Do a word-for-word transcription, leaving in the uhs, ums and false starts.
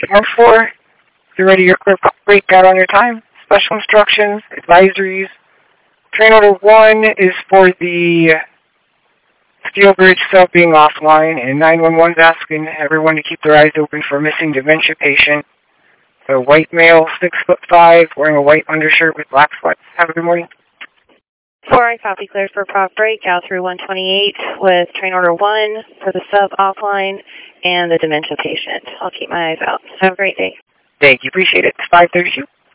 One four, you're ready, your clear breakout on your time. Special instructions, advisories. Train order one is for the Steel Bridge sub being offline, and nine one one is asking everyone to keep their eyes open for a missing dementia patient. A white male, six foot five, wearing a white undershirt with black sweats. Have a good morning. four, I copy, cleared for prop break out through one twenty-eight with train order one for the sub offline and the dementia patient. I'll keep my eyes out. Have a great day. Thank you. Appreciate it. five thirty-two.